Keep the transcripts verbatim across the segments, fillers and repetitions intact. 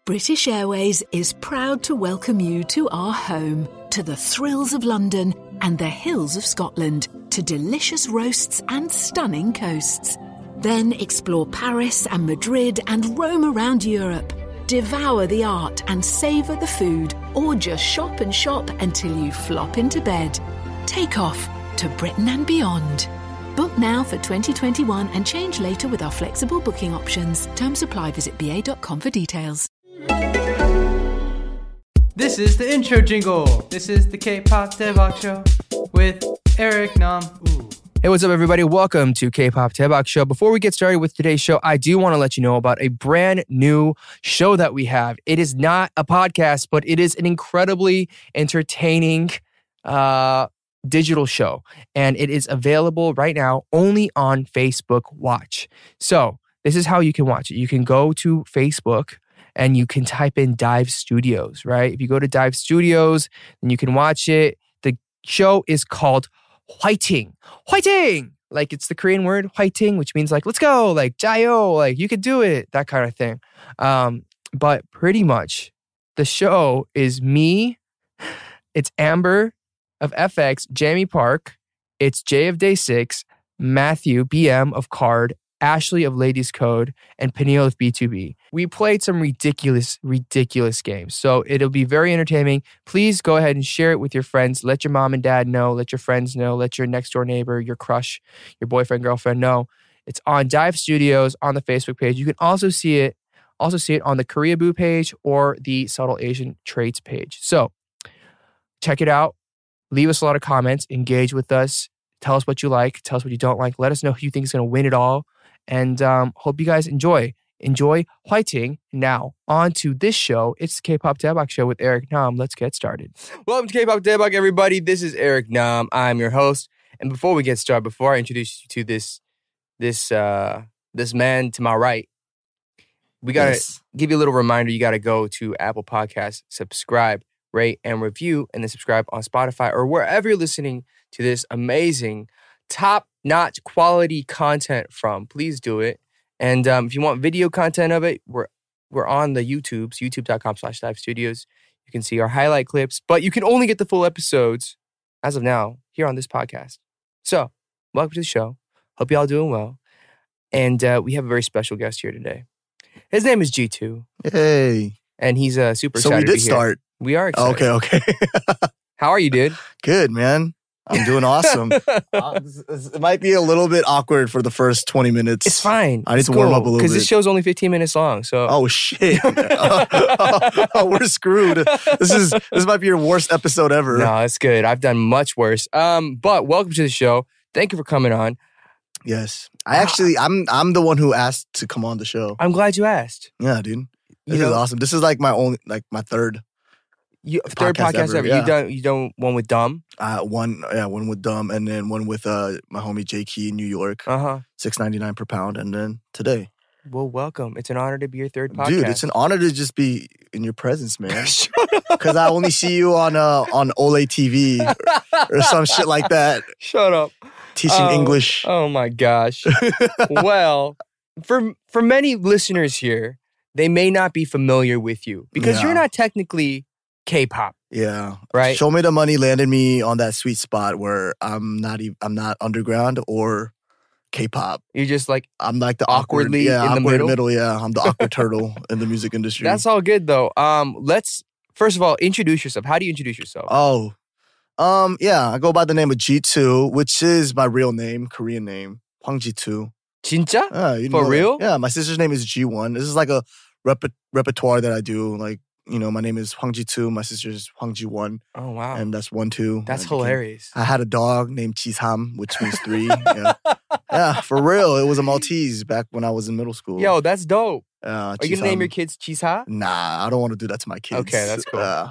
British Airways is proud to welcome you to our home, to the thrills of London and the hills of Scotland, to delicious roasts and stunning coasts. Then explore Paris and Madrid and roam around Europe. Devour the art and savour the food, or just shop and shop until you flop into bed. Take off to Britain and beyond. Book now for twenty twenty-one and change later with our flexible booking options. Terms apply. Visit b a dot com for details. This is the intro jingle. This is the K-pop Daebak Show with Eric Nam. Ooh. Hey, what's up, everybody? Welcome to K-pop Daebak Show. Before we get started with today's show, I do want to let you know about a brand new show that we have. It is not a podcast, but it is an incredibly entertaining uh, digital show. And it is available right now only on Facebook Watch. So this is how you can watch it. You can go to Facebook and you can type in Dive Studios, right? If you go to Dive Studios, then you can watch it. The show is called Hwaeting. Hwaeting! Like it's the Korean word, Hwaeting, which means like, let's go, like, jayo, like, you could do it, that kind of thing. Um, but pretty much, the show is me, it's Amber of F X, Jamie Park, it's Jay of Day six, Matthew, B M of Card, Ashley of Ladies Code, and Peniel of B two B. We played some ridiculous, ridiculous games. So it'll be very entertaining. Please go ahead and share it with your friends. Let your mom and dad know. Let your friends know. Let your next door neighbor, your crush, your boyfriend, girlfriend know. It's on Dive Studios on the Facebook page. You can also see it, also see it on the Korea Boo page or the Subtle Asian Traits page. So check it out. Leave us a lot of comments. Engage with us. Tell us what you like. Tell us what you don't like. Let us know who you think is going to win it all. And um, hope you guys enjoy. Enjoy Hwaeting. Now, on to this show. It's the K-pop Daebak Show with Eric Nam. Let's get started. Welcome to K-pop Daebak, everybody. This is Eric Nam. I'm your host. And before we get started, before I introduce you to this this uh, this man to my right, we got to yes. give you a little reminder. You got to go to Apple Podcasts, subscribe, rate, and review, and then subscribe on Spotify or wherever you're listening to this amazing top-notch quality content from. Please do it. And um, if you want video content of it, we're we're on the YouTubes, youtube.com slash dive studios. You can see our highlight clips, but you can only get the full episodes as of now here on this podcast. So, welcome to the show. Hope y'all doing well. And uh, we have a very special guest here today. His name is G two. Hey. And he's uh, super so excited So we did did start. We are excited. Okay, okay. How are you, dude? Good, man. I'm doing awesome. uh, it might be a little bit awkward for the first twenty minutes. It's fine. I need it's to cool, warm up a little bit. Because this show's only fifteen minutes long. So. Oh, shit. oh, oh, oh, we're screwed. This is this might be your worst episode ever. No, it's good. I've done much worse. Um, But welcome to the show. Thank you for coming on. Yes. I actually, I'm I'm the one who asked to come on the show. I'm glad you asked. Yeah, dude. This you is know, awesome. This is like my only, like my third. You, third podcast, podcast ever. ever. Yeah. You done you done one with Dumb? Uh, one yeah, one with Dumb, and then one with uh my homie J Key in New York. Uh huh. Six ninety nine per pound, and then today. Well, welcome. It's an honor to be your third podcast, dude. It's an honor to just be in your presence, man. Because I only see you on uh on Olay T V or, or some shit like that. Shut up. Teaching oh, English. Oh my gosh. Well, for for many listeners here, they may not be familiar with you because yeah. you're not technically K-pop. Yeah. Right? Show Me the Money landed me on that sweet spot where I'm not even, I'm not underground or K-pop. You're just like I'm like the awkwardly awkward, yeah, in the awkward middle? middle. Yeah, I'm the awkward turtle in the music industry. That's all good though. Um, let's first of all introduce yourself. How do you introduce yourself? Oh, um, yeah, I go by the name of G two, which is my real name, Korean name, Hwang Ji two. 진짜? Yeah, you For know real? That. Yeah, my sister's name is G one. This is like a rep- repertoire that I do. Like, you know, my name is Hwang Ji two. My sister's Hwang Ji one. Oh, wow. And that's one, two. That's I hilarious. Became, I had a dog named Jisham, which means three. yeah. yeah, for real. It was a Maltese back when I was in middle school. Yo, that's dope. Uh, Are you going to name your kids Chisa? Nah, I don't want to do that to my kids. Okay, that's cool. Uh,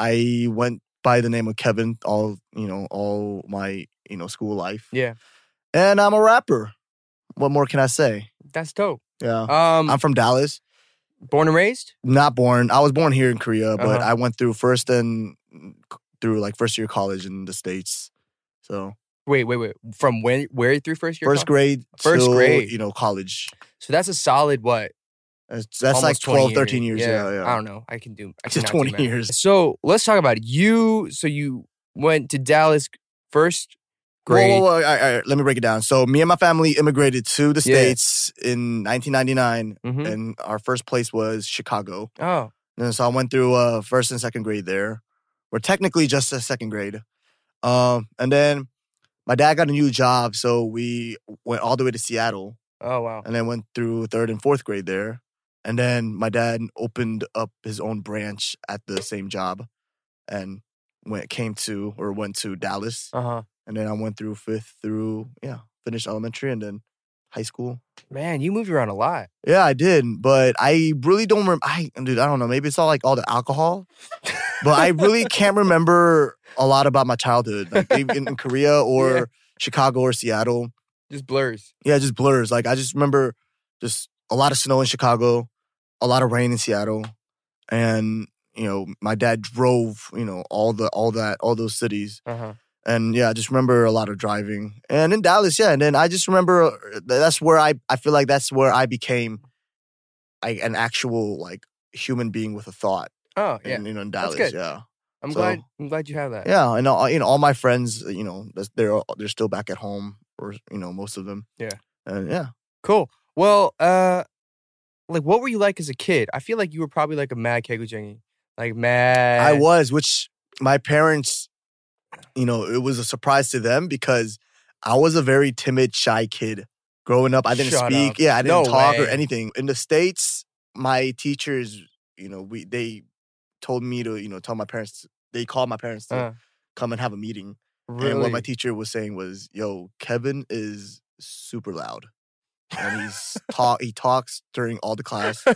I went by the name of Kevin all, you know, all my, you know, school life. Yeah. And I'm a rapper. What more can I say? That's dope. Yeah. Um, I'm from Dallas. Born and raised? Not born. I was born here in Korea, but uh-huh. I went through first and through like first year college in the States. So wait, wait, wait. From when? Where through first year? First college? grade. First till, grade. You know, college. So that's a solid what? That's, that's like Almost twenty twelve, thirteen years. Yeah, yeah. I don't know. I can do. I It's just cannot do twenty math. years. So let's talk about it. You. So you went to Dallas first Whoa, grade. whoa, whoa. All right, all right, let me break it down. So me and my family immigrated to the Yeah. States in nineteen ninety-nine, Mhm. and our first place was Chicago. Oh, And so I went through uh, first and second grade there. We're technically just a second grade. Um, and then my dad got a new job, so we went all the way to Seattle, oh wow. and then went through third and fourth grade there. And then my dad opened up his own branch at the same job, and went came to or went to Dallas. Uh huh. And then I went through fifth through yeah, finished elementary and then high school. Man, you moved around a lot. Yeah, I did, but I really don't remember. I dude, I don't know. Maybe it's all like all the alcohol, but I really can't remember a lot about my childhood, like in, in Korea or Yeah. Chicago or Seattle. Just blurs. Yeah, just blurs. Like I just remember just a lot of snow in Chicago, a lot of rain in Seattle, and you know my dad drove you know all the all that all those cities. Uh huh. And yeah, I just remember a lot of driving. And in Dallas, yeah. And then I just remember uh, that's where I, I feel like that's where I became I, an actual like human being with a thought. Oh yeah. In, you know, in That's Dallas, good. yeah. I'm so- glad. I'm glad you have that. Yeah, and all, you know, all my friends, you know, that's- they're they're still back at home, or you know, most of them. Yeah. And yeah. Cool. Well, uh, like, what were you like as a kid? I feel like you were probably like a mad kegujengi. Like mad. I was, which my parents, you know, it was a surprise to them because I was a very timid, shy kid. Growing up, I didn't Shut speak. up. Yeah, I didn't No talk or way. anything. In the States, my teachers, you know, we they told me to, you know, tell my parents, they called my parents to Uh, come and have a meeting. really? And what my teacher was saying was, yo, Kevin is super loud. And he's talk he talks during all the class.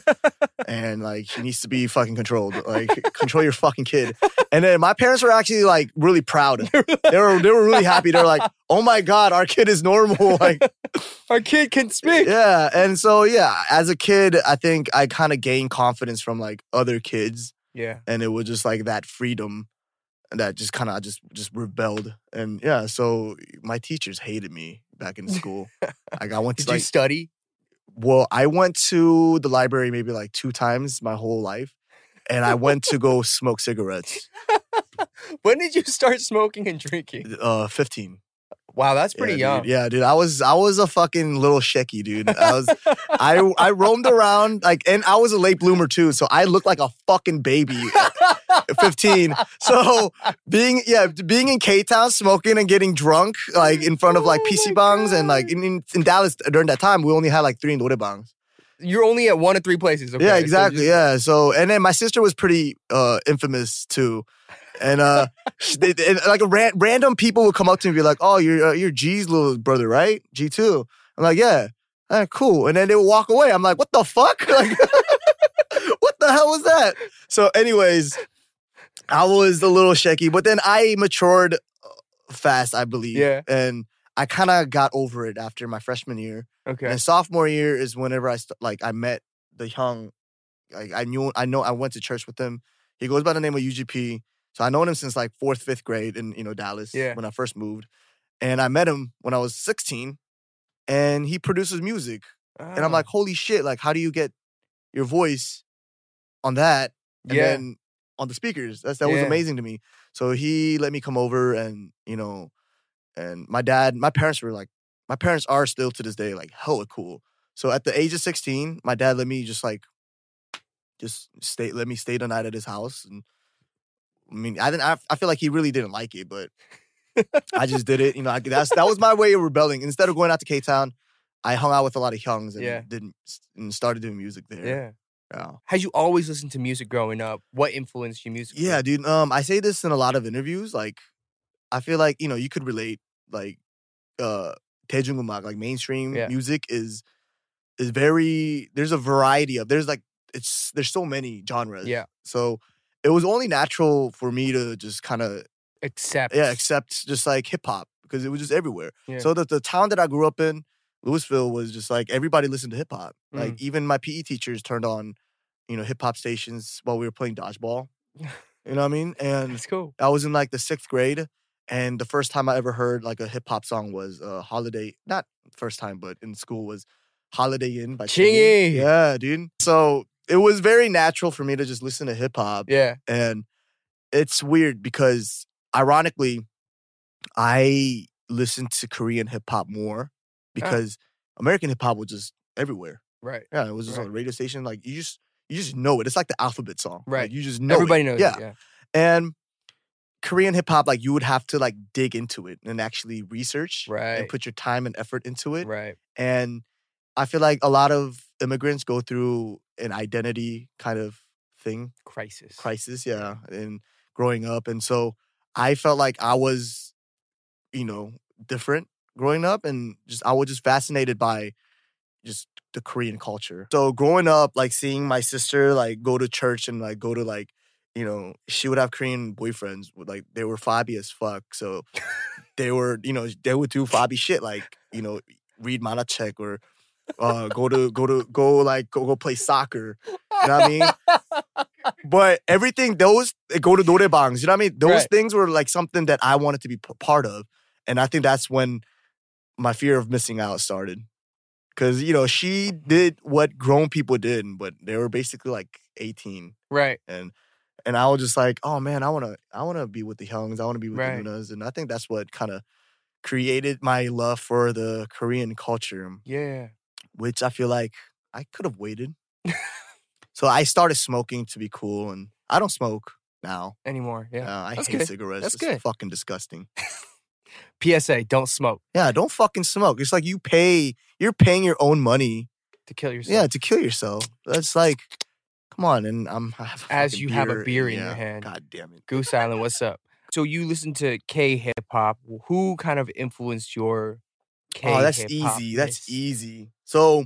And like he needs to be fucking controlled. Like control your fucking kid. And then my parents were actually like really proud. They were they were really happy. They were like, oh my God, our kid is normal. Like Our kid can speak. yeah. And so yeah, as a kid, I think I kind of gained confidence from like other kids. Yeah. And it was just like that freedom that just kind of just just rebelled. And yeah, so my teachers hated me back in school. Like I went to Did you like study? well, I went to the library maybe like two times my whole life. And I went to go smoke cigarettes. When did you start smoking and drinking? Uh fifteen. Wow, that's pretty yeah, young. Dude. Yeah, dude. I was I was a fucking little shaky, dude. I was I I roamed around like and I was a late bloomer too, so I looked like a fucking baby at fifteen. So being yeah, being in K-Town smoking and getting drunk like in front of like Oh P C my bangs and like God. in, in, in Dallas during that time we only had like three bangs. You're only at one of three places. Okay? Yeah, So exactly. just- yeah. So and then my sister was pretty uh infamous too. And uh, sh- they, and, like a ran- random people would come up to me and be like, "Oh, you're uh, you're G's little brother, right? G two." I'm like, "Yeah, uh, cool." And then they would walk away. I'm like, "What the fuck? Like, what the hell was that?" So, anyways, I was a little shaky, but then I matured uh, fast, I believe. Yeah. And I kind of got over it after my freshman year. Okay. And sophomore year is whenever I st- like I met the young, like I knew I know I went to church with him. He goes by the name of U G P. So I known him since like fourth, fifth grade in you know Dallas Yeah. when I first moved, and I met him when I was sixteen, and he produces music, and I'm Ah. like, holy shit! Like, how do you get your voice on that and Yeah. then on the speakers? That's that was Yeah. amazing to me. So he let me come over, and you know, and my dad, my parents were like, my parents are still to this day like hella cool. So at the age of sixteen, my dad let me just like, just stay, let me stay the night at his house and. I mean, I didn't. I, I feel like he really didn't like it, but I just did it. You know, I, that's that was my way of rebelling. Instead of going out to K-Town, I hung out with a lot of youngs and Yeah. didn't and started doing music there. Yeah. Yeah. Had you always listened to music growing up? What influenced your music? Yeah, dude. Um, I say this in a lot of interviews. Like, I feel like you know you could relate. Like, uh, Daejungumak, like mainstream Yeah. music is is very. There's a variety of. There's like it's there's so many genres. Yeah. So it was only natural for me to just kind of Accept. yeah accept just like hip hop because it was just everywhere. Yeah. So the the town that I grew up in, Louisville, was just like everybody listened to hip hop. Like Mm. even my P E teachers turned on, you know, hip hop stations while we were playing dodgeball. You know what I mean? And That's cool. I was in like the sixth grade, and the first time I ever heard like a hip hop song was uh, "Holiday." Not first time, but in school was Holiday Inn by Chingy. Chingy. Yeah, dude. So it was very natural for me to just listen to hip hop. Yeah. And it's weird because ironically, I listened to Korean hip hop more because American hip hop was just everywhere. Right. Yeah, it was just Right. on the radio station. Like you just you just know it. It's like the alphabet song. Right. Like, you just know Everybody it. knows yeah. it. Yeah. And Korean hip hop, like you would have to like dig into it and actually research Right. and put your time and effort into it. Right. And I feel like a lot of immigrants go through an identity kind of thing, Crisis. crisis, yeah, and growing up. And so I felt like I was, you know, different growing up, and just I was just fascinated by just the Korean culture. So growing up, like seeing my sister like go to church and like go to like, you know, she would have Korean boyfriends with like they were fobby as fuck. So they were, you know, they would do fobby shit like, you know, read manachek or uh, go to go to go like go go play soccer. You know what I mean? But everything those go to norebangs. You know what I mean? Those Right. things were like something that I wanted to be p- part of, and I think that's when my fear of missing out started. Because you know she did what grown people did, but they were basically like eighteen, Right. and and I was just like, oh man, I wanna I wanna be with the Hyungs, I wanna be with Right. the Nunas, and I think that's what kind of created my love for the Korean culture, Yeah. which I feel like I could have waited. So I started smoking to be cool, and I don't smoke now. Anymore. Yeah. Uh, I That's hate good. cigarettes. That's it's good. fucking disgusting. P S A, don't smoke Yeah, don't fucking smoke. It's like you pay, you're paying your own money, to kill yourself. yeah, to kill yourself. That's like, come on, and I'm I have a As fucking you have a beer, beer in yeah, your hand. God damn it. Goose Island, what's up? So you listen to K hip hop. Who kind of influenced your K Oh, that's hip-hop easy. That's miss? easy. So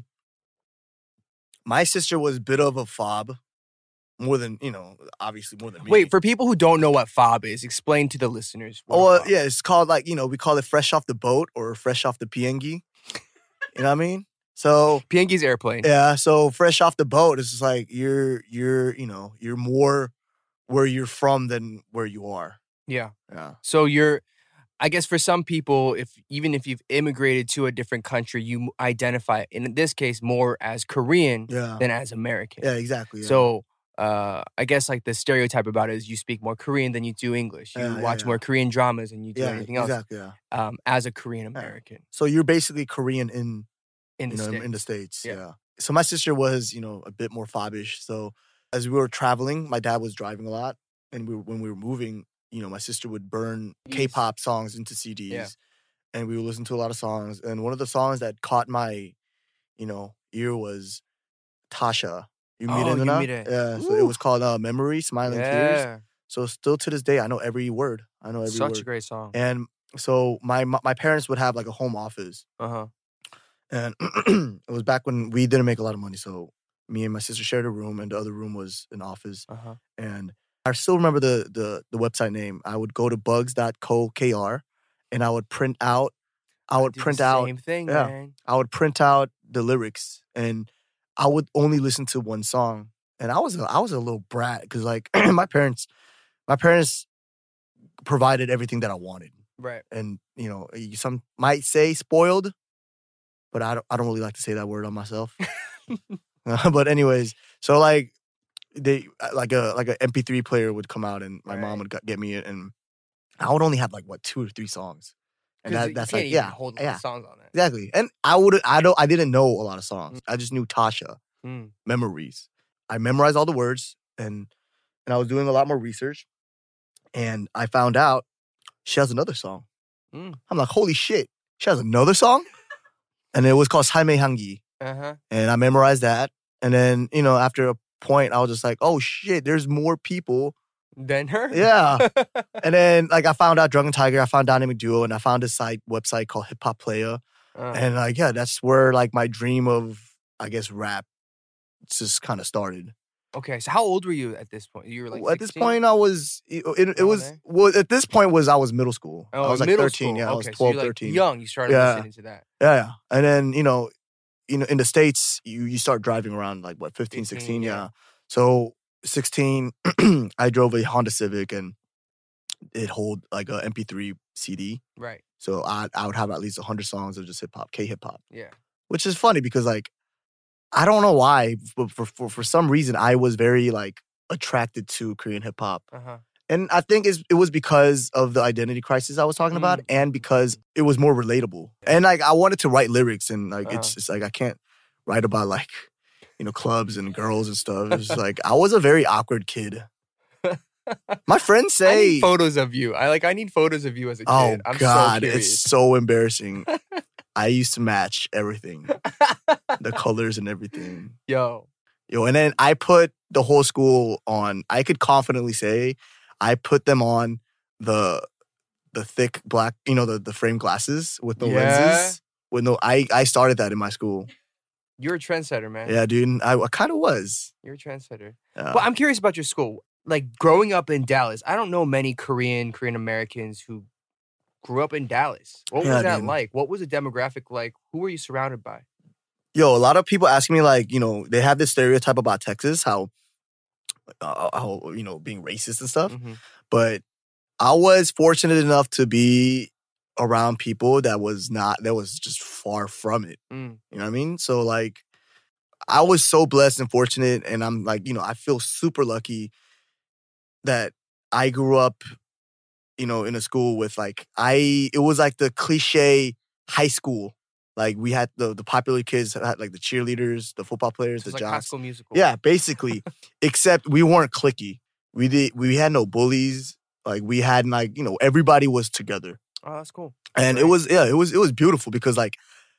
my sister was a bit of a fob, more than you know, obviously more than me. Wait, for people who don't know what fob is, explain to the listeners. What Oh, a well, fob yeah, it's called like, you know, we call it fresh off the boat or fresh off the piengi. You know what I mean? So, Pienki's airplane. yeah, so fresh off the boat is just like you're, you're, you know, you're more where you're from than where you are. Yeah. Yeah. So you're, I guess for some people, if even if you've immigrated to a different country, you m- identify, in this case, more as Korean Yeah. than as American. Yeah, exactly. Yeah. So uh, I guess like the stereotype about it is you speak more Korean than you do English. You Yeah, yeah, watch yeah. more Korean dramas than you do yeah, anything else. exactly. Yeah. Um, as a Korean American So you're basically Korean in, in the you know, in- States. in the States. Yeah. Yeah. So my sister was, you know, a bit more fobbish. So as we were traveling, my dad was driving a lot. And we were, when we were moving, you know, my sister would burn Yes. K-pop songs into C Ds. Yeah. And we would listen to a lot of songs. And one of the songs that caught my, you know, ear was Tasha. You Oh, Mire Nuna? Yumire. Yeah. So it Ooh. was called uh, Memory, Smiling Tears. Yeah. So still to this day, I know every word. I know every Such word. a great song. And so my my my parents would have like a home office. Uh huh. And it was back when we didn't make a lot of money. So me and my sister shared a room, and the other room was an office. Uh huh. And I still remember the the the website name. I would go to bugs dot co dot k r and I would print out I would print out Same thing, yeah. man. I would print out the lyrics, and I would only listen to one song. And I was a, I was a little brat because like my parents my parents provided everything that I wanted. Right. And you know, you some might say spoiled, but I don't I don't really like to say that word on myself. But anyways, so like they like a like a M P three player would come out, and my mom Right. would get me it, and I would only have like what two or three songs, and 'Cause that, you that's can't like even yeah, hold yeah, songs on it. exactly. And I would I don't I didn't know a lot of songs. I just knew Tasha, Mm. Memories. I memorized all the words, and and I was doing a lot more research, and I found out she has another song. Mm. I'm like, holy shit, she has another song, and it was called 삶의 향기. Uh huh. And I memorized that. And then, you know, after a point, I was just like, oh shit, there's more people. Then her. Yeah. And then, like, I found out Drunken Tiger, I found Dynamic Duo, and I found this site, website called Hip Hop Playa. Uh, And, like, yeah, that's where, like, my dream of, I guess, rap just kind of started. okay. So how old were you at this point? You were like Well, at this sixteen? point, I was, it, it, it Oh, was, there. well, at this point was, I was middle school. Oh, I was like middle thirteen. school. Yeah, I was okay, so twelve, you're, like, thirteen. young. You started Yeah. listening to that. Yeah, yeah. And then, you know, you know, in the States, you you start driving around like what, fifteen, fifteen, sixteen, yeah. yeah. So sixteen, I drove a Honda Civic, and it hold like a M P three C D. Right. So I I would have at least one hundred songs of just hip hop, K hip hop, Yeah. which is funny because like I don't know why, but for for for some reason I was very like attracted to Korean hip hop. Uh-huh. And I think it's, it was because of the identity crisis I was talking about, Mm. and because it was more relatable. And like I wanted to write lyrics, and like Uh-huh. it's just like I can't write about like you know clubs and girls and stuff. It's just like I was a very awkward kid. My friends I say, need photos of you. I like. I need photos of you as a "Oh kid. I'm God, so it's curious. so embarrassing." I used to match everything, the colors and everything. Yo. Yo, and then I put the whole school on. I could confidently say, I put them on the the thick black, you know, the the frame glasses with no Yeah. lenses. With no, I I started that in my school. You're a trendsetter, man. Yeah, dude, I, I kind of was. You're a trendsetter. Yeah. But I'm curious about your school. Like growing up in Dallas, I don't know many Korean, Korean Americans who grew up in Dallas. What Yeah, was that dude. like? What was the demographic like? Who were you surrounded by? Yo, a lot of people ask me like, you know, they have this stereotype about Texas, how, uh, how you know, being racist and stuff. Mhm. But I was fortunate enough to be around people that was not, that was just far from it. Mm. You know what I mean? So like, I was so blessed and fortunate, and I'm like, you know, I feel super lucky that I grew up, you know, in a school with like, I, it was like the cliche high school. Like we had the the popular kids had like the cheerleaders, the football players, So it's the like High jocks. School Musical. Yeah, basically. Except we weren't cliquey. We did. We had no bullies. Like we had like you know everybody was together, Oh, that's cool. and it Right. was yeah it was it was beautiful because like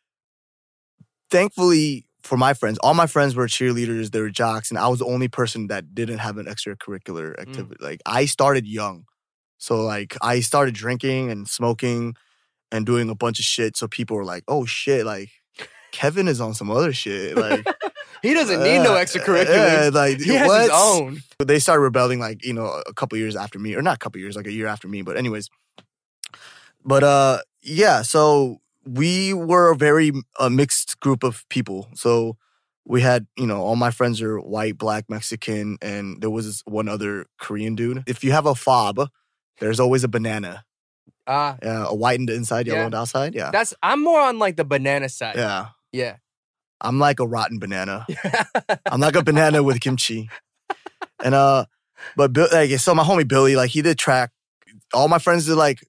thankfully for my friends, all my friends were cheerleaders. They were jocks, and I was the only person that didn't have an extracurricular activity. Like I started young, so like I started drinking and smoking and doing a bunch of shit. So people were like, "Oh shit!" Like Kevin is on some other shit. Like. He doesn't need no Uh, extracurriculars. Yeah, like he has what? his own. They started rebelling like, you know, a couple years after me, or not a couple years, like a year after me. But anyways, but uh, yeah. So we were a very a mixed group of people. So we had, you know, all my friends are white, black, Mexican, and there was this one other Korean dude. If you have a fob, there's always a banana. Ah, Yeah, a white on the inside, yellow Yeah. on the outside. Yeah, that's. I'm more on like the banana side. yeah. Yeah. I'm like a rotten banana. I'm like a banana with kimchi. And uh, but Bill, like so, my homie Billy, like he did track. All my friends did like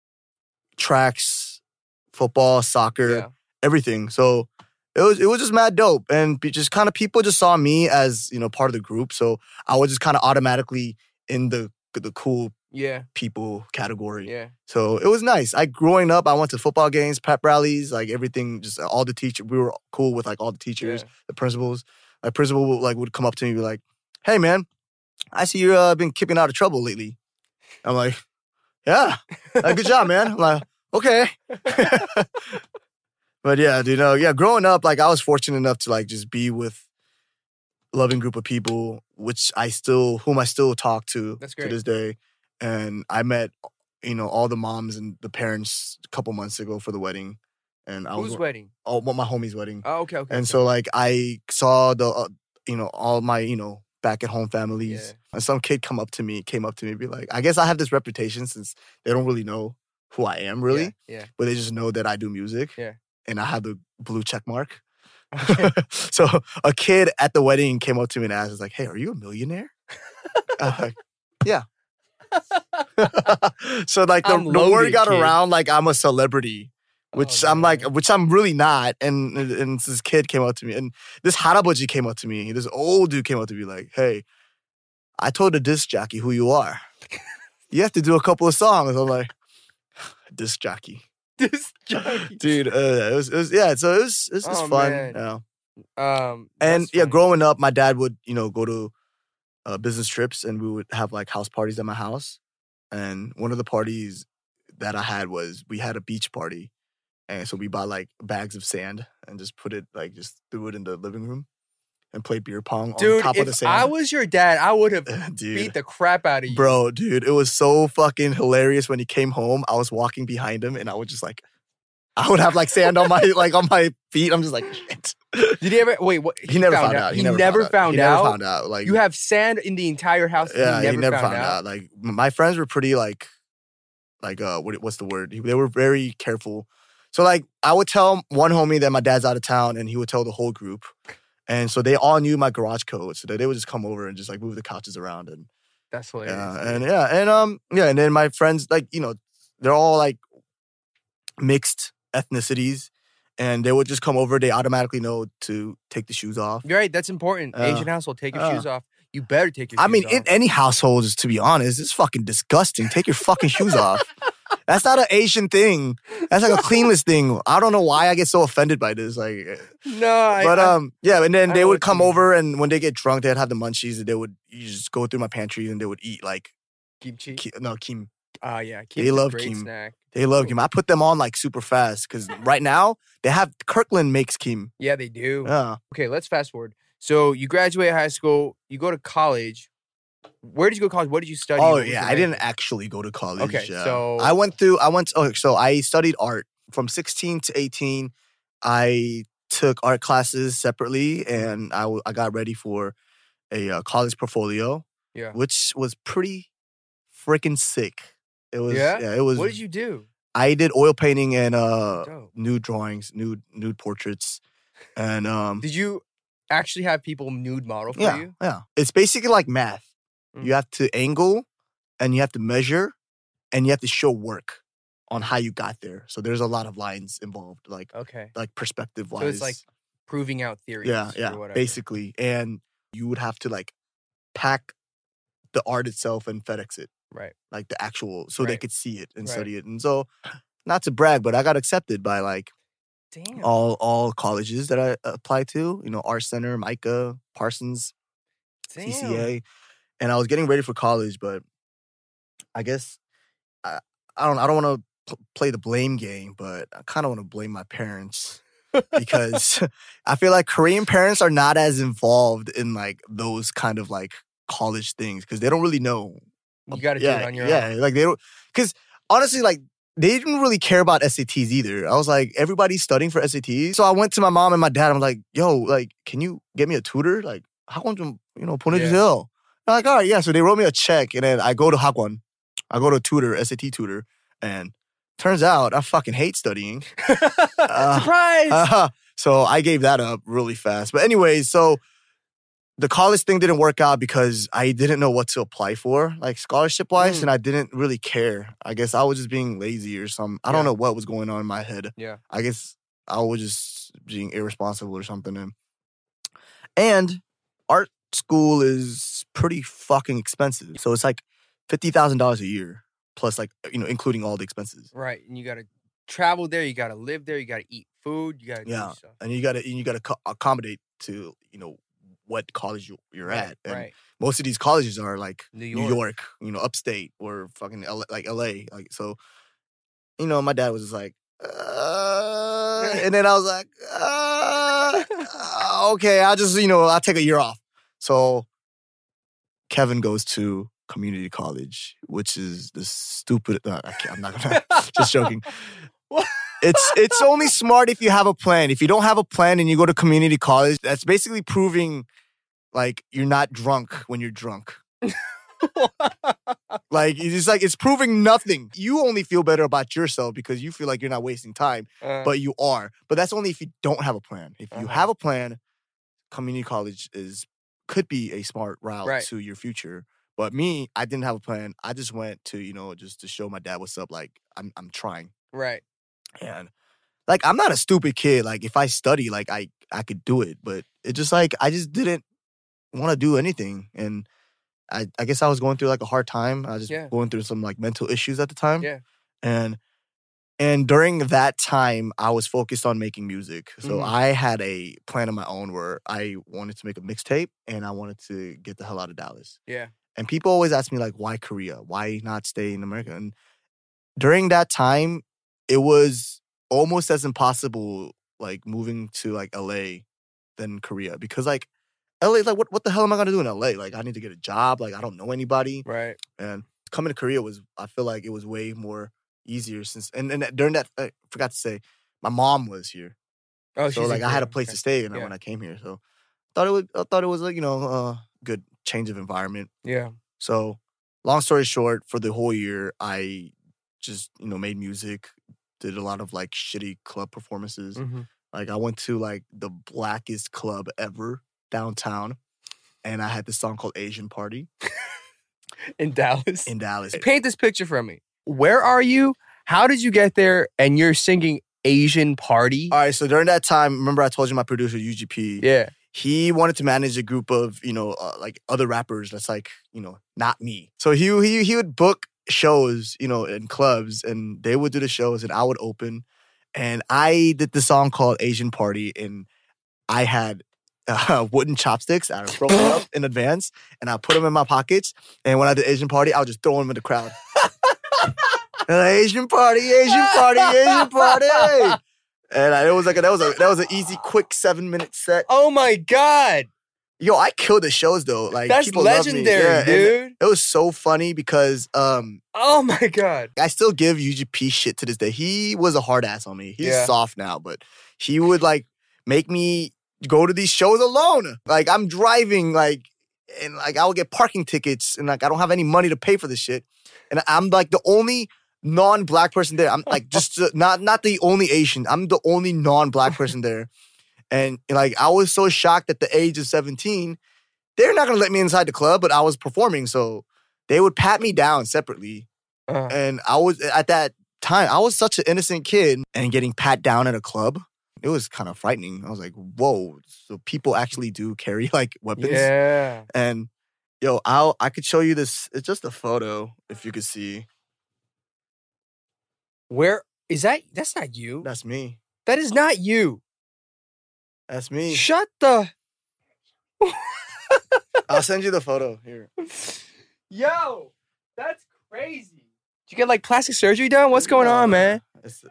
tracks, football, soccer, Yeah. everything. So it was it was just mad dope, and be- just kind of people just saw me as you know part of the group. So I was just kind of automatically in the the cool Yeah. people category. Yeah. So it was nice. I growing up, I went to football games, pep rallies, like everything. Just all the teachers, we were cool with like all the teachers, Yeah. the principals. My principal would like would come up to me and be like, "Hey man, I see you've uh, been keeping out of trouble lately." I'm like, "Yeah, like, good job, man." I'm like, "Okay." But yeah, dude, know, yeah, growing up, like I was fortunate enough to like just be with a loving group of people, which I still, whom I still talk to That's to great. this day. And I met, you know, all the moms and the parents a couple months ago for the wedding. And I Whose was wedding? oh, well, my homie's wedding. Oh, okay. Okay. And okay. so like I saw the, uh, you know, all my, you know, back at home families. Yeah. And some kid come up to me, came up to me and be like, I guess I have this reputation since they don't really know who I am really, Yeah. yeah. but they just know that I do music. Yeah. And I have the blue check mark. Okay. So a kid at the wedding came up to me and asked, was like, "Hey, are you a millionaire?" I was like, "Yeah." So like the, I'm the word loaded, got kid. around like I'm a celebrity, which Oh, I'm like, man. which I'm really not. And, and and this kid came up to me, and this haraboji came up to me. This old dude came up to me like, "Hey, I told the disc jockey who you are. You have to do a couple of songs." I'm like, "Disc jockey." This jockey. Dude, uh, it was, it was, yeah. So it was, it was just Oh, fun. man. Yeah. Um. And that's yeah, funny. growing up, my dad would, you know, go to uh, business trips, and we would have like house parties at my house. And one of the parties that I had was we had a beach party, and so we bought like bags of sand and just put it like just threw it in the living room and played beer pong on Dude, top of the if sand. I was your dad, I would have Dude. beat the crap out of you. Bro, dude, it was so fucking hilarious when he came home. I was walking behind him, and I would just like, I would have like sand on my like on my feet. I'm just like, shit. Did he ever? Wait, what? He never found out. He, never, found, He out. never found out. Like You have sand in the entire house. and yeah, he never, found, out. Like m- my friends were pretty like, like uh, what what's the word? They were very careful So like I would tell one homie that my dad's out of town, and he would tell the whole group. And so they all knew my garage code, so that they would just come over and just like move the couches around and That's hilarious. yeah, and yeah, and um yeah, and then my friends like you know they're all like mixed ethnicities, and they would just come over. They automatically know to take the shoes off. You're right. That's important. Uh, Asian household, take your uh, shoes off. You better take your I shoes mean, off. in any households, to be honest, it's fucking disgusting. Take your fucking shoes off. That's not an Asian thing. That's like a cleanless thing. I don't know why I get so offended by this. Like, no, I, but I, um, yeah. And then I they know would what come you mean. over, and when they get drunk, they'd have the munchies, and they would you just go through my pantry, and they would eat like kimchi. ki- no kim. Ah, yeah. They Kimchi's a love great kim. snack. They love Ooh. kim. I put them on like super fast because right now they have Kirkland makes kim. Yeah, they do. Yeah. Okay, let's fast forward. So you graduate high school. You go to college. Where did you go to college? What did you study? Oh What was yeah, your I didn't major? actually go to college. Okay, yeah. so- I went through. I went. Oh, so I studied art from sixteen to eighteen. I took art classes separately, and I w- I got ready for a uh, college portfolio, Yeah. which was pretty freaking sick. It was. Yeah? Yeah. It was. What did you do? I did oil painting and uh Dope. nude drawings, nude nude portraits, and um. Did you actually have people nude model for yeah, you? yeah. It's basically like math. Mm. You have to angle, and you have to measure, and you have to show work on how you got there. So there's a lot of lines involved, like Okay. like perspective wise. So it's like proving out theories. yeah, or yeah, whatever. basically. And you would have to like pack the art itself and FedEx it, Right. like the actual, so they Right. could see it and Right. study it. And so, not to brag, but I got accepted by like Damn. all all colleges that I applied to. You know, Art Center, Micah, Parsons, Damn. C C A, and I was getting ready for college, but I guess I, I don't I don't want to p- play the blame game, but I kind of want to blame my parents because I feel like Korean parents are not as involved in like those kind of like college things because they don't really know. You got to yeah, do it on your yeah, own. like they don't because honestly, like. They didn't really care about S A Ts either. I was like, everybody's studying for S A Ts. So I went to my mom and my dad. I'm like, yo, like, can you get me a tutor? Like, how come, you know, Yeah. 보내주세요. They're like, all right, yeah. So they wrote me a check, and then I go to Hagwon. I go to a tutor, S A T tutor, and turns out I fucking hate studying. Uh, Surprise! Uh, so I gave that up really fast. But anyways, so the college thing didn't work out because I didn't know what to apply for, like scholarship wise, Mm. and I didn't really care. I guess I was just being lazy or something. I Yeah. don't know what was going on in my head. Yeah. I guess I was just being irresponsible or something. And, and art school is pretty fucking expensive. So it's like fifty thousand dollars a year, plus like, you know, including all the expenses. Right. And you got to travel there. You got to live there. You got to eat food. You got to Yeah. do stuff. And you gotta you gotta co- accommodate to, you know, what college you, you're Right, at. And right. most of these colleges are like New New York. York, you know, upstate or fucking L- like L A. Like so, you know, my dad was just like, uh, and then I was like, uh, uh, okay, I'll just, you know, I'll take a year off. So Kevin goes to community college, which is the stupid. Uh, I can't, I'm not gonna. Just joking. What? It's it's only smart if you have a plan. If you don't have a plan and you go to community college, that's basically proving like you're not drunk when you're drunk. Like it's just like it's proving nothing. You only feel better about yourself because you feel like you're not wasting time, Uh, but you are. But that's only if you don't have a plan. If you Uh-huh. have a plan, community college is could be a smart route Right. to your future. But me, I didn't have a plan. I just went to, you know, just to show my dad what's up. Like I'm I'm trying. right. And like I'm not a stupid kid. Like if I study, like I I could do it. But it just like I just didn't want to do anything. And I I guess I was going through like a hard time. I was just Yeah. going through some like mental issues at the time. Yeah. And and during that time, I was focused on making music. So Mhm. I had a plan of my own where I wanted to make a mixtape and I wanted to get the hell out of Dallas. Yeah. And people always ask me like, why Korea? Why not stay in America? And during that time, it was almost as impossible like moving to like L A than Korea because like L A, like what, what the hell am I gonna do in L A? Like I need to get a job. Like I don't know anybody. Right. And coming to Korea was, I feel like it was way more easier since, and, and that- during that, I forgot to say, my mom was here. Oh, So she's like in I had a Korea. place Okay. to stay and Yeah. when I came here. So thought it was, I thought it was like, you know, a good change of environment. Yeah. So long story short, for the whole year, I just, you know, made music, did a lot of like shitty club performances. Mm-hmm. Like I went to like the blackest club ever downtown, and I had this song called Asian Party In Dallas? in Dallas. Paint this picture for me. Where are you? How did you get there? And you're singing Asian Party? All right, so during that time, remember I told you my producer, U G P, Yeah. he wanted to manage a group of, you know, uh, like other rappers that's like, you know, not me. So he, he, he would book shows, you know, in clubs, and they would do the shows and I would open. And I did the song called Asian Party, and I had uh, wooden chopsticks. I broke them up in advance, and I put them in my pockets. And when I did Asian Party, I would just throw them in the crowd. And like, Asian Party, Asian Party, Asian Party. And I, it was like a, that was a that was an easy, quick seven minute set. Oh my God. Yo, I killed the shows though. Like That's people love me. legendary, Yeah, and dude. it was so funny because um, Oh my God. I still give U G P shit to this day. He was a hard ass on me. He's Yeah. soft now, but he would like make me go to these shows alone. Like I'm driving, like, and like I would get parking tickets, and like I don't have any money to pay for this shit, and I'm like the only non-black person there. I'm like just uh, not not the only Asian. I'm the only non-black person there, and like I was so shocked at the age of seventeen. They're not gonna let me inside the club, but I was performing, so they would pat me down separately. Uh, And I was, at that time, I was such an innocent kid, and getting pat down at a club, it was kind of frightening. I was like, whoa, so people actually do carry like weapons. yeah. And yo, I'll, I could show you this. It's just a photo, if you could see. Where is that? That's not you. That's me. That is not you. That's me. Shut the. I'll send you the photo here. Yo, that's crazy. Did you get like plastic surgery done? What's going on, man? It's-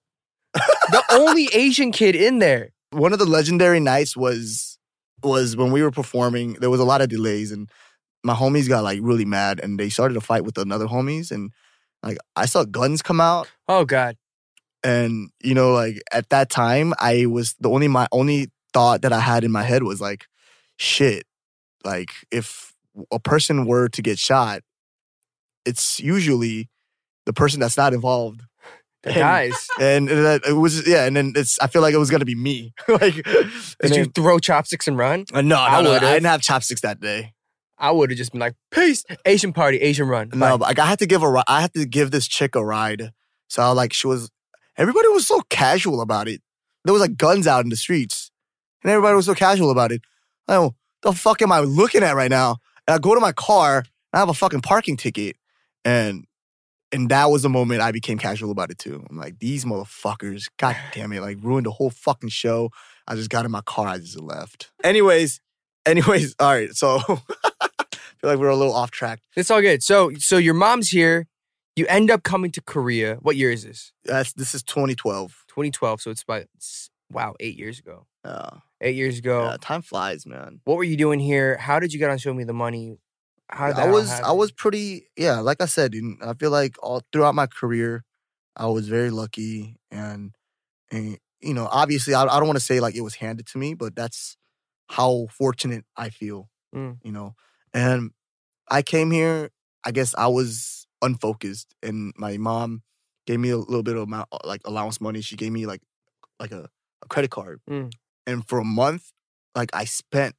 The only Asian kid in there. One of the legendary nights was was when we were performing. There was a lot of delays, and my homies got like really mad, and they started a fight with another homies, and like I saw guns come out, Oh God. and you know, like at that time, I was the only my only thought that I had in my head was like, shit, like if a person were to get shot, it's usually the person that's not involved. The And- guys. And it it was, yeah, and then it's, I feel like it was gonna be me. like, and Did you then- throw chopsticks and run? Uh, no, I no, no, I would've. didn't have chopsticks that day. I would have just been like, peace, Asian party, Asian run. No, Bye. but like, I had to give a, ri- I had to give this chick a ride. So like, she was, everybody was so casual about it. There was like guns out in the streets, and everybody was so casual about it. I don't, the fuck am I looking at right now? And I go to my car, and I have a fucking parking ticket, and and that was the moment I became casual about it too. I'm like, these motherfuckers, god damn it, like ruined the whole fucking show. I just got in my car, I just left. Anyways, anyways, all right. So I feel like we're a little off track. It's all good. So, so your mom's here. You end up coming to Korea. What year is this? That's this is twenty twelve. twenty twelve. So it's about it's- wow, eight years ago. Yeah, Eight years ago. yeah, time flies, man. What were you doing here? How did you get on Show Me the Money? How did that I all was I happen? was pretty yeah, like I said, in- I feel like all throughout my career, I was very lucky, and and you know, obviously, I, I don't want to say like it was handed to me, but that's how fortunate I feel. Mm. You know, and I came here. I guess I was unfocused, and my mom gave me a little bit of amount, like allowance money. She gave me like like a, a credit card, Mm. and for a month, like I spent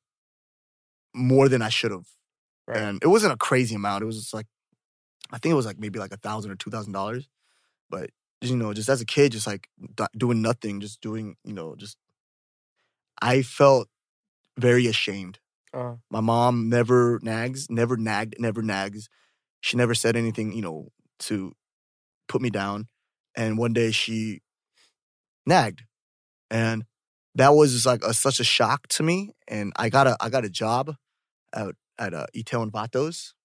more than I should have. Right. And it wasn't a crazy amount. It was just like, I think it was like maybe like a thousand or two thousand dollars. But you know, just as a kid, just like d- doing nothing, just doing, you know, just I felt very ashamed. Uh, My mom never nags, never nagged, never nags. She never said anything, you know, to put me down. And one day she nagged, and that was just like a, such a shock to me. And I got a I got a job at at uh, Itaewon Vatos.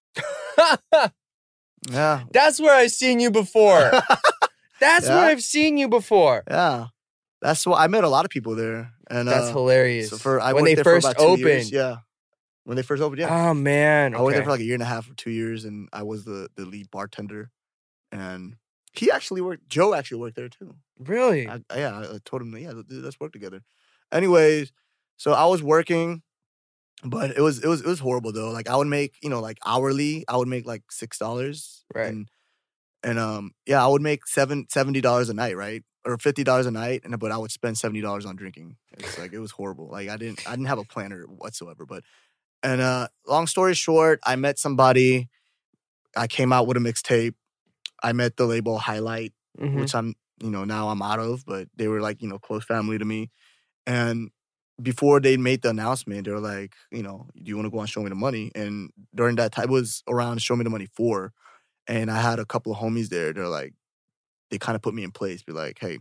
Yeah, That's where I've seen you before. That's Yeah? where I've seen you before. yeah. That's what I met a lot of people there, and That's uh, hilarious. so for I when worked they there first for about two opened. years, yeah. When they first opened, yeah. Oh man. I worked there okay. for like a year and a half or two years, and I was the the lead bartender. And he actually worked. Joe actually worked there too. Really? I, yeah, I told him, yeah, let's- let's work together. Anyways, so I was working, but it was it was it was horrible though. Like I would make, you know, like hourly, I would make like six dollars, Right. and And um, yeah, I would make seven seventy dollars a night, right, or fifty dollars a night, and but I would spend seventy dollars on drinking. It's like it was horrible. Like I didn't I didn't have a planner whatsoever. But and uh, long story short, I met somebody. I came out with a mixtape. I met the label Highlight, Mhm. which I'm you know now I'm out of, but they were like you know close family to me. And before they made the announcement, they were like, you know, do you want to go on Show Me the Money? And during that time, it was around Show Me the Money four. And I had a couple of homies there. They're like, they kind of put me in place. Be like, hey,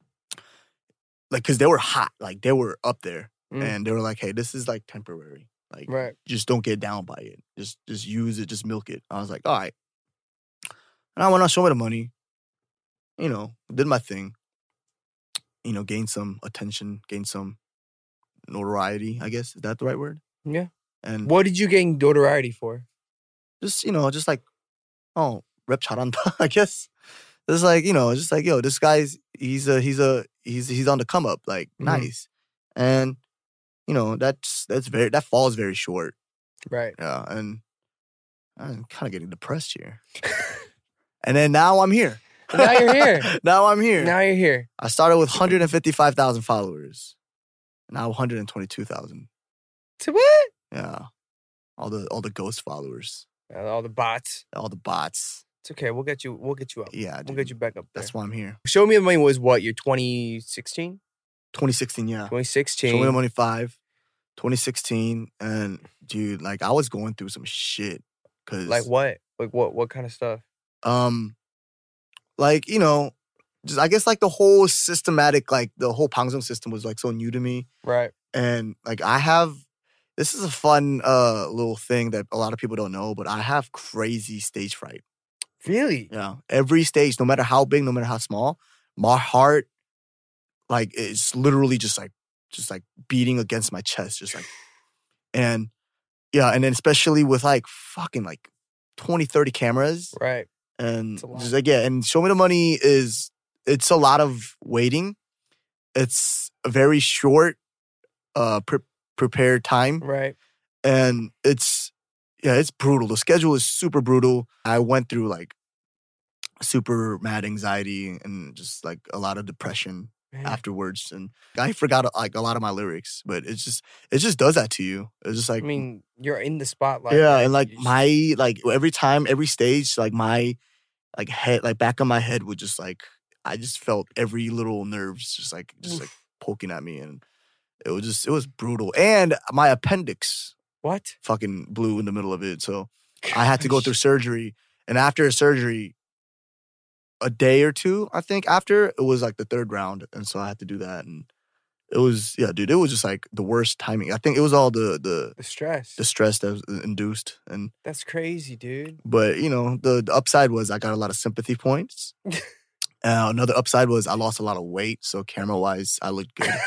like, because they were hot. Like, they were up there. Mm. And they were like, hey, this is like temporary. Like, Right. just don't get down by it. Just just use it. Just milk it. I was like, all right. And I went on Show Me the Money. You know, did my thing. You know, gained some attention, gained some notoriety, I guess. Is that the right word? Yeah. And What did you gain notoriety for? just, you know, just like, oh, rep 잘한다, I guess. It's like, you know, just like, yo, this guy's, he's a, he's a, he's, he's on the come up, like, Mhm. nice. And, you know, that's, that's very, that falls very short. Right. Yeah. And I'm kind of getting depressed here. And then now I'm here. Now you're here. Now I'm here. Now you're here. I started with one hundred fifty-five thousand followers. Now one hundred twenty-two thousand. To what? Yeah. All the, all the ghost followers. Uh, all the bots. All the bots. It's okay. We'll get you. We'll get you up. Yeah, We'll dude. get you back up there. That's why I'm here. Show Me the Money was what? Your twenty sixteen? twenty sixteen, yeah. twenty sixteen. Show Me the Money five, twenty sixteen, and dude, like I was going through some shit. Cause Like what? Like what? What kind of stuff? um, like you know, just I guess like the whole systematic, like the whole Pangzong system was like so new to me, Right. and like I have. This is a fun uh little thing that a lot of people don't know, but I have crazy stage fright. Really? Yeah, every stage, no matter how big, no matter how small, my heart, like, is literally just like, just like beating against my chest, just like, and yeah, and then especially with like fucking like twenty, thirty cameras, Right. and It's a lot. just like yeah, and Show Me the Money is it's a lot of waiting. It's a very short, uh, pre- prepared time. Right. And it's, yeah, it's brutal. The schedule is super brutal. I went through like super mad anxiety and just like a lot of depression Man. afterwards. And I forgot like a lot of my lyrics, but it's just, it just does that to you. It's just like, I mean, you're in the spotlight. yeah. right? And like You just- my, like every time, every stage, like my, like head, like back of my head would just like, I just felt every little nerves just like, just like poking at me. And it was just, it was brutal. And my appendix What? fucking blew in the middle of it. So I had to go through surgery. And after surgery, a day or two, I think, after, it was like the third round. And so I had to do that. And it was, yeah, dude, it was just like the worst timing. I think it was all the the, The stress. the stress that was induced. And That's crazy, dude. but, you know, the, the upside was I got a lot of sympathy points. Uh, another upside was I lost a lot of weight. So camera-wise, I looked good.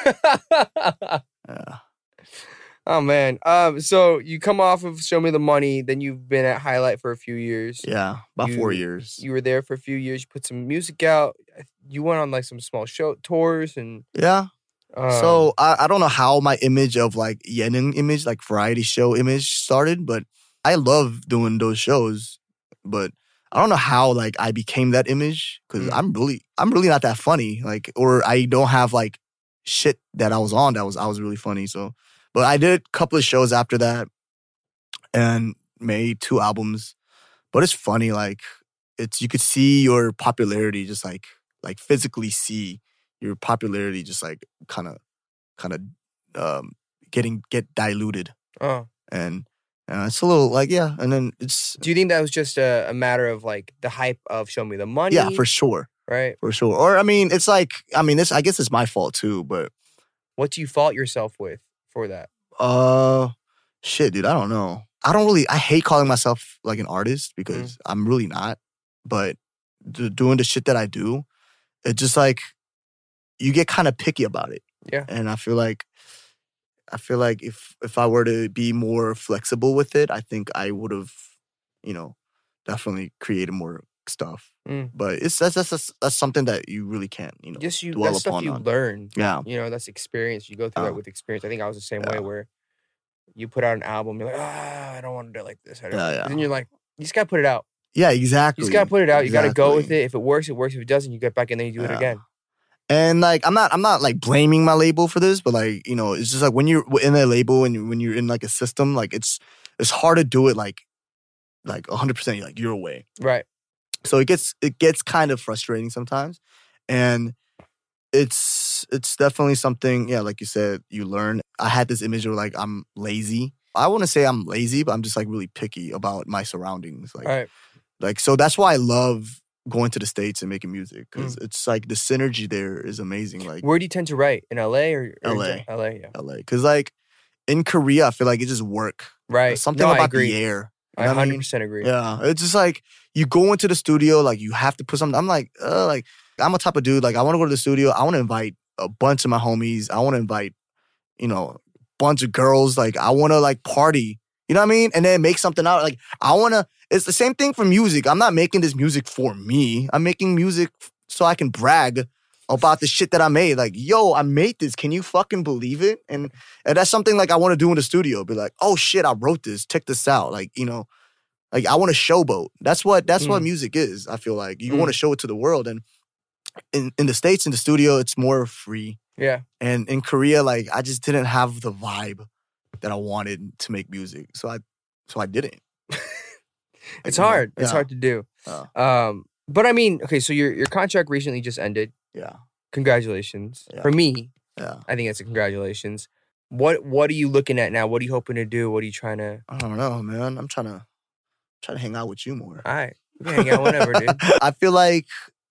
Yeah. Oh man. Um. So you come off of Show Me the Money, then you've been at Highlight for a few years. Yeah, about You- four years. You were there for a few years. You put some music out. You went on like some small show tours and. Yeah. Um, So I, I don't know how my image of like yening image, like variety show image started, but I love doing those shows. But I don't know how like I became that image because Mm. I'm really I'm really not that funny. Like, or I don't have like shit that I was on that was I was really funny. So, but I did a couple of shows after that and made two albums. But it's funny, like it's you could see your popularity just like like physically see your popularity just like kind of kind of um getting get diluted. oh. And uh, it's a little like yeah, and then it's Do you think that was just a, a matter of like the hype of Show Me the Money? yeah, for sure. right. For sure. Or I mean, it's like I mean, it's I guess it's my fault too, but What do you fault yourself with for that? uh shit, dude, I don't know. I don't really I hate calling myself like an artist because I'm really not. But d- doing the shit that I do, it just like you get kind of picky about it. Yeah. And I feel like I feel like if if I were to be more flexible with it, I think I would have, you know, definitely created more stuff. Mm. But it's that's, that's that's that's something that you really can't, you know, Just you. dwell That's stuff upon you on. learn. Yeah. You know, that's experience. You go through that Uh, with experience. I think I was the same yeah. way where you put out an album, you're like, ah, I don't want to do it like this. I don't. Yeah, yeah. And then you're like, you just gotta put it out. Yeah, exactly. You just gotta put it out. You gotta go with Exactly. it. If it works, it works. If it doesn't, you get back and then you do it Yeah. again. And like I'm not I'm not like blaming my label for this, but like, you know, it's just like when you're in a label and you, when you're in like a system, like it's it's hard to do it like like one hundred percent like your way. Right. So it gets it gets kind of frustrating sometimes. And it's it's definitely something, yeah, like you said, you learn. I had this image of like I'm lazy. I wouldn't say I'm lazy, but I'm just like really picky about my surroundings. Like, All right. like so that's why I love going to the States and making music because mm. it's like the synergy there is amazing. Like, where do you tend to write? In L A or, or L A? L A, yeah. L A. Because like in Korea, I feel like it just work. Right. There's something no, about the air. You know I one hundred percent I mean? agree. Yeah. It's just like you go into the studio, like you have to put something. I'm like, uh, like I'm a type of dude. Like I want to go to the studio. I want to invite a bunch of my homies. I want to invite, you know, a bunch of girls. Like I want to like party. You know what I mean? And then make something out. Like I want to. It's the same thing for music. I'm not making this music for me. I'm making music so I can brag about the shit that I made. Like, yo, I made this. Can you fucking believe it? And, and that's something like I want to do in the studio. Be like, oh shit, I wrote this. Check this out. Like, you know, like I want to showboat. That's what that's mm. what music is. I feel like you mm. want to show it to the world. And in, in the States, in the studio, it's more free. Yeah. And in Korea, like I just didn't have the vibe that I wanted to make music. So I so I didn't. It's hard. Yeah. It's hard to do. Uh, um, but I mean, okay, so your your contract recently just ended. Yeah. Congratulations. Yeah. For me, yeah. I think it's a congratulations. What what are you looking at now? What are you hoping to do? What are you trying to... I don't know, man. I'm trying to trying to hang out with you more. All right. We can hang out whenever, dude. I feel like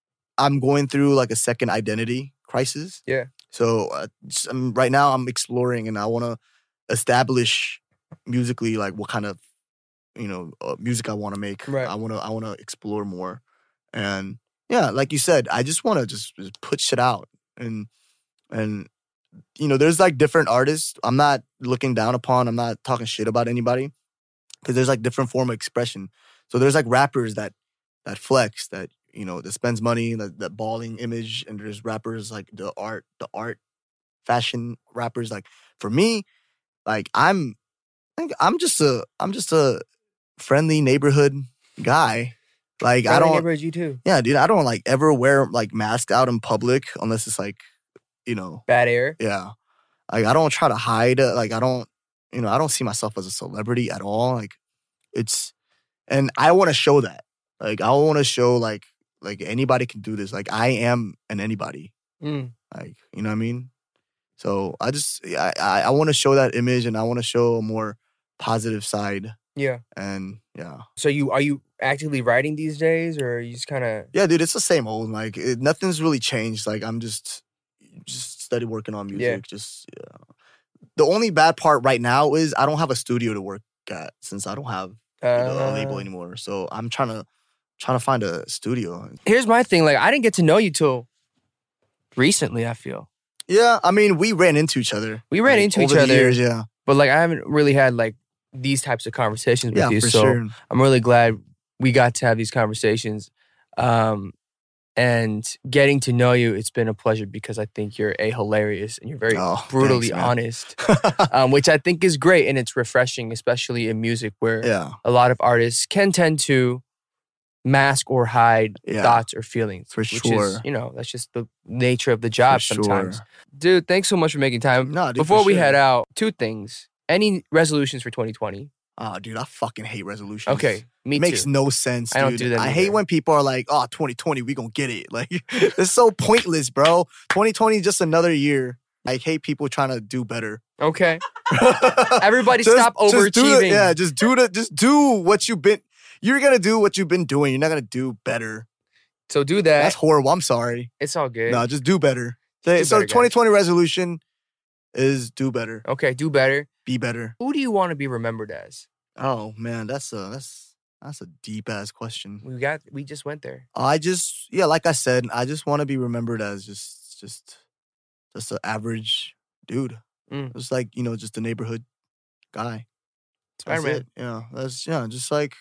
I'm going through like a second identity crisis. Yeah. So uh, I'm, right now I'm exploring and I want to establish musically like what kind of you know, uh, music I want to make. Right. I want to I want to explore more. And yeah, like you said, I just want to just, just put shit out. And and you know, there's like different artists. I'm not looking down upon, I'm not talking shit about anybody because there's like different form of expression. So there's like rappers that that flex, that you know, that spends money, that, that balling image, and there's rappers like the art, the art fashion rappers. Like for me, like I'm I'm just a I'm just a friendly neighborhood guy. Like friendly I don't neighborhood you too. Yeah, dude, I don't like ever wear like mask out in public unless it's like, you know, bad air. Yeah. Like I don't try to hide, like I don't, you know, I don't see myself as a celebrity at all. Like it's and I want to show that. Like I want to show like like anybody can do this. Like I am an anybody. Mm. Like, you know what I mean? So I just I I, I want to show that image and I want to show a more positive side. Yeah. And yeah. So you are you actively writing these days, or are you just kind of? Yeah, dude, it's the same old. Like it, nothing's really changed. Like I'm just just steady working on music. Yeah. Just yeah. The only bad part right now is I don't have a studio to work at since I don't have uh, you know, a label anymore. So I'm trying to trying to find a studio. Here's my thing. Like I didn't get to know you till recently. I feel. Yeah, I mean, we ran into each other. We ran like, into over each the other. Years, yeah. But like I haven't really had like these types of conversations with yeah, you. For so sure. I'm really glad we got to have these conversations. Um, and getting to know you, it's been a pleasure because I think you're a hilarious and you're very oh, brutally thanks, honest, um, which I think is great and it's refreshing, especially in music where yeah. a lot of artists can tend to mask or hide yeah. thoughts or feelings. For which sure. Is, you know, that's just the nature of the job for sometimes. Sure. Dude, thanks so much for making time. No, dude, Before we sure. head out, two things. Any resolutions for twenty twenty? Oh, dude, I fucking hate resolutions. Okay, me it makes too. no sense, dude. I don't do that I either. hate when people are like, oh, twenty twenty, we gonna get it. Like, it's so pointless, bro. twenty twenty is just another year. I hate people trying to do better. Okay. Everybody just, stop just do overachieving. the, yeah, just do the, just do what you've been, you're gonna do what you've been doing. You're not gonna do better. So do that. That's horrible. I'm sorry. It's all good. No, just do better. So, do so better, twenty twenty resolution is do better. Okay, do better. Be better. Who do you want to be remembered as? Oh man, that's a that's that's a deep ass question. We got we just went there. I just yeah, like I said, I just want to be remembered as just just just an average dude. Mm. Just like, you know, just a neighborhood guy. That's Spider-Man. it. Yeah, that's yeah, just like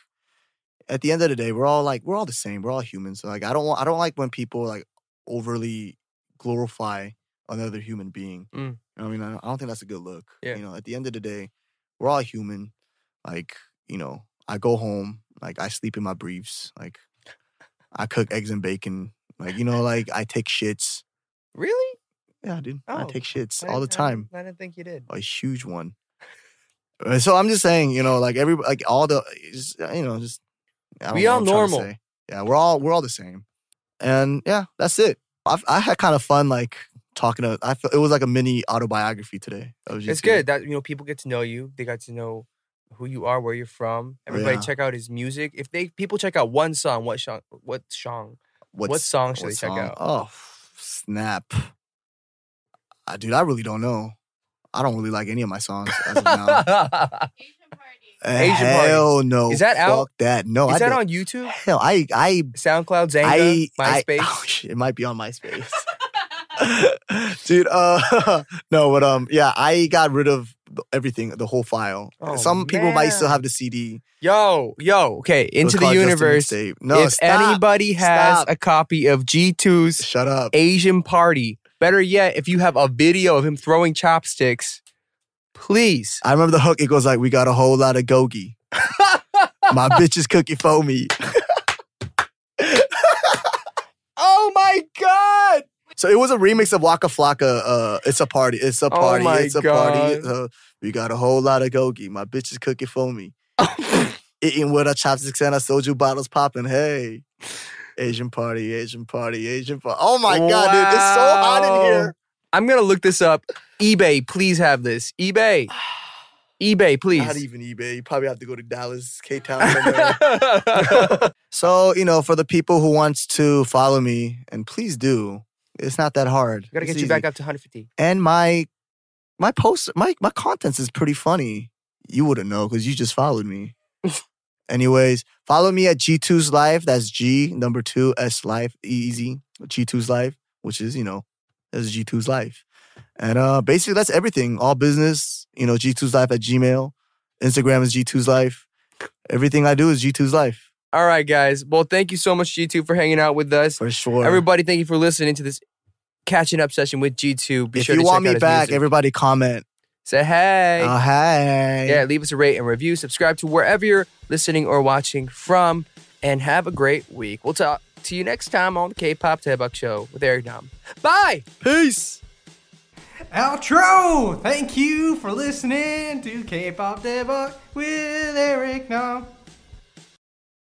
at the end of the day, we're all like we're all the same. We're all humans. So like I don't want I don't like when people like overly glorify another human being. Mm. You know what I mean? I don't, I don't think that's a good look. Yeah. You know, at the end of the day, we're all human. Like, you know, I go home, Like, I sleep in my briefs. Like, I cook eggs and bacon. Like, you know, like, I take shits. Really? Yeah, dude. I Oh, take shits I all the didn't- I didn't- time. I didn't think you did. A huge one. Uh, So I'm just saying, you know, like, every, like, all the, just, you know, just. I don't We know all what I'm trying to normal. say. Yeah, we're all, we're all the same. And yeah, that's it. I've, I had kind of fun, like, talking to, I feel, it was like a mini autobiography today. Of It's G two. good that you know people get to know you. They got to know who you are, where you're from. Everybody Yeah. check out his music. If they people check out one song, what song? What song? What's, What song should what they check song? out? Oh, snap. Uh, dude, I really don't know. I don't really like any of my songs as of now. Uh, Asian Hell no. Is that Fuck out? that. No, Is I that don't. on YouTube, Hell, I, I, SoundCloud, Zanga, I, I, MySpace? oh, shit, it might be on MySpace. Dude, uh, no, but um, yeah, I got rid of everything, the whole file. Oh, Some people might still man. have the C D. Yo, yo, okay, It into was the called Just a universe. Mixtape. No, if stop. anybody has Stop. a copy of G two's Shut up. Asian Party, better yet, if you have a video of him throwing chopsticks, please. I remember the hook. It goes like, "We got a whole lot of gogi. My bitches cookie for me." Oh my God! So it was a remix of Waka Flocka. Uh, it's a party. It's a Oh party. my it's a God. party. Uh, we got a whole lot of gogi. My bitches cooking for me. Eating with our chopsticks and our soju bottles popping. Hey, Asian party, Asian party, Asian party. Oh my God, dude, it's so hot in here. I'm gonna look this up. eBay, please have this. eBay. eBay, please. Not even eBay. You probably have to go to Dallas, K-Town somewhere. So, you know, for the people who wants to follow me, and please do, it's not that hard. Gotta It's get you easy. back up to one hundred fifty. And my my post, my my contents is pretty funny. You wouldn't know because you just followed me. Anyways, follow me at G two's Life. That's G number two S Life, easy. G two's Life, which is, you know, that's G two's Life. And uh, basically that's everything. All business, you know, G two's Life at Gmail. Instagram is G two's Life. Everything I do is G two's Life. All right, guys. Well, thank you so much, G two, for hanging out with us. For sure. Everybody, thank you for listening to this catching up session with G two. Be if sure you to want check me out his back, music. everybody comment. Say hey. Oh, hey. Yeah, leave us a rate and review. Subscribe to wherever you're listening or watching from. And have a great week. We'll talk to you next time on the K-Pop Taebuck Show with Eric Nam. Bye. Peace. Outro! Thank you for listening to K-Pop Debug with Eric Nam.